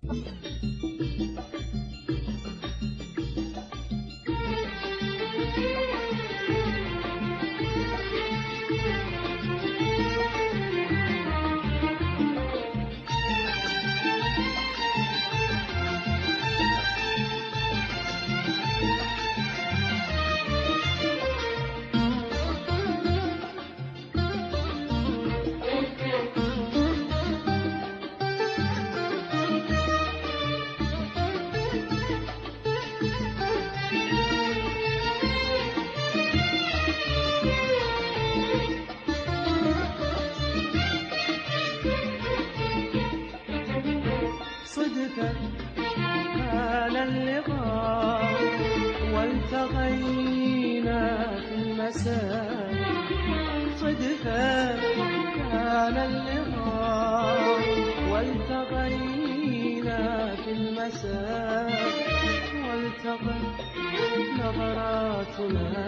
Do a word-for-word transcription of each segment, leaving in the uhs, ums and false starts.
صدفة كان اللقاء والتقينا في المساء. صدفة كان اللقاء والتقينا في المساء، والتقت نظراتنا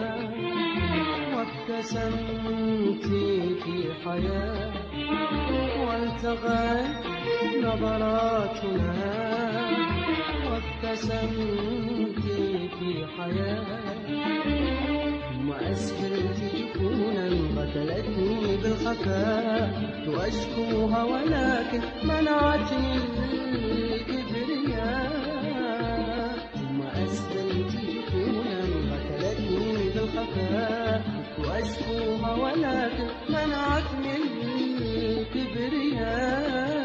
وابتسمت في حياة، والتقت نظراتنا وابتسمت في حياة. ثم أسفلت جفونا قتلتني بالخفاء، وأشكوها ولكن منعتني الكبرياء. ثم أسفلت جفونا قتلتني بالخفاء، وأشكوها ولكن منعتني الكبرياء.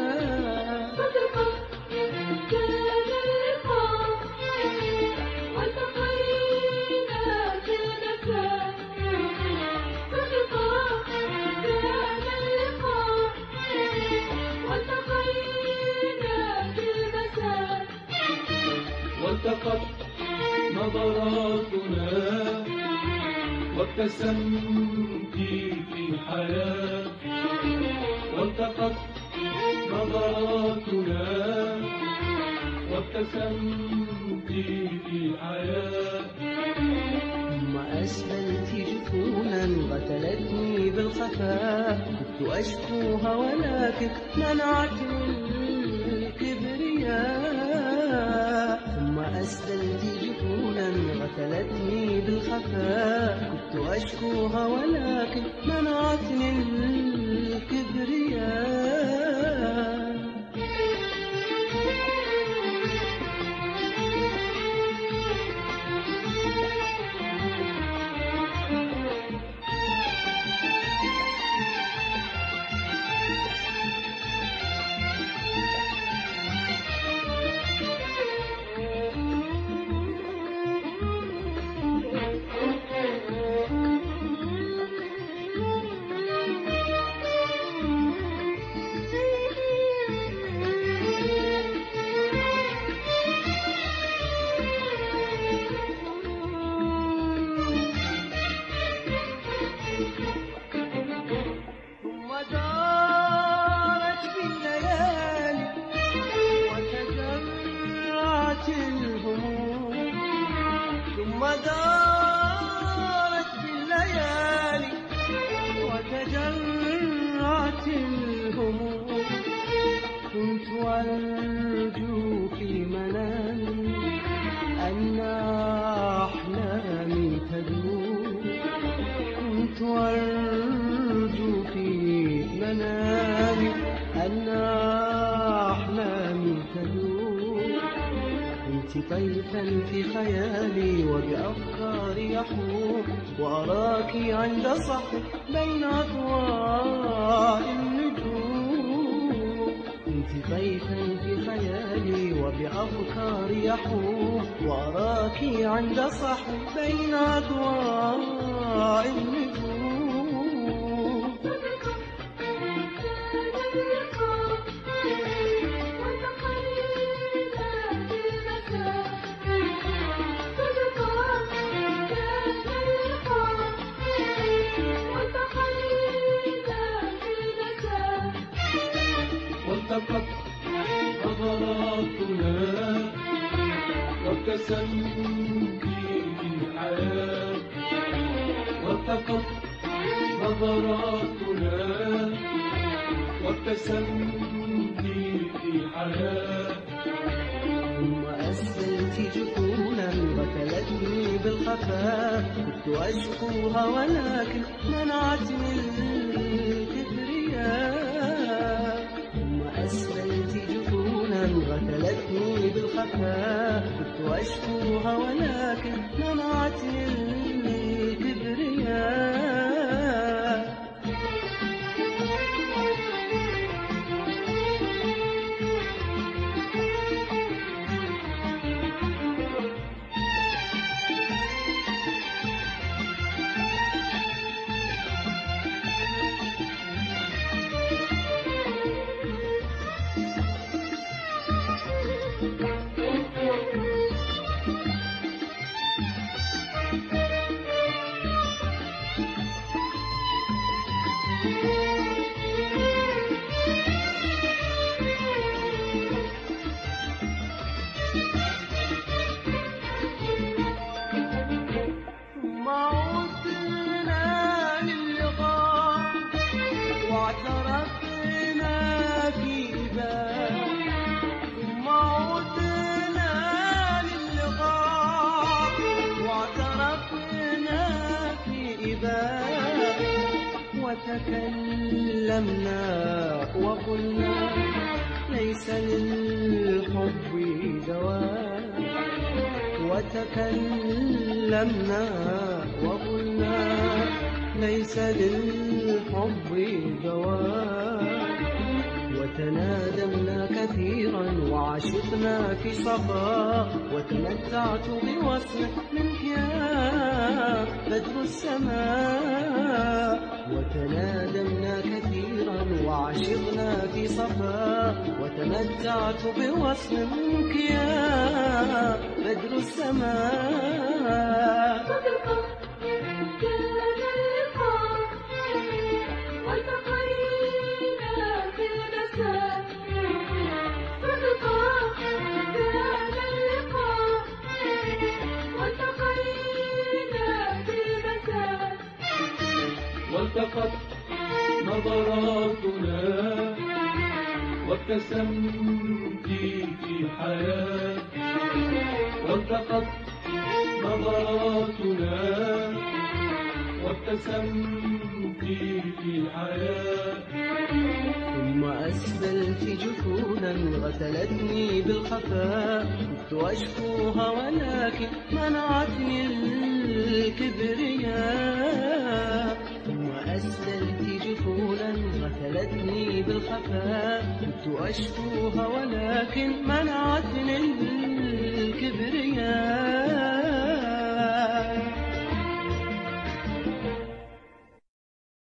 والتقت نظراتنا وابتسمت في حياة، والتقت نظراتنا وابتسمت في حياة. ثم أسفلت جفونا قتلتني بالخفاء، كنت أشكوها ولكن منعتني الكبرياء. ثم أسفلت جفونا قتلتني بالخفاء، كنت أشكوها ولكن منعتني الكبرياء. ثم دارت بالليالي وتجرعت الهموم. كنت أرجو في منامي أن أحلامي تدوم. كنت أرجو في منامي أن أحلامي تدوم. كنت طيفا في خيالي وبأفكاري يحوم، وأراك عند صحو بين أضواء النجوم. كنت طيفا في خيالي وبأفكاري يحوم، وأراك عند صحو بين أضواء النجوم. والتقت نظراتنا وابتسمت في حياة، والتقت نظراتنا وابتسمت في حياة. جفونا غسلتني بالخفاء، كنت أشكوها ولكن منعتني الكبرياء. ثم أسفلت جفونا غسلتني بالخفاء، كنت أشكوها ولكن منعتني الكبرياء. وتكلمنا وقلنا ليس للحب دواء. وتكلمنا وقلنا ليس للحب دواء. وتنادمنا كثيرا وعشقنا في صفاء، وتمتعت بوصلك منك يا بدر السماء. وتنادمنا كثيرا وعشقنا في صفاء، وتمتعت بوصل منك يا بدر السماء. والتقت نظراتنا وابتسمت في حياة. والتقت نظراتنا وابتسمت في حياة. ثم أسبلت جفونا غسلتني بالخفاء، كنت أشكوها ولكن منعتني الكبرياء. ثم أسبلت جفونا غسلتني بالخفاء، كنت أشكوها ولكن منعتني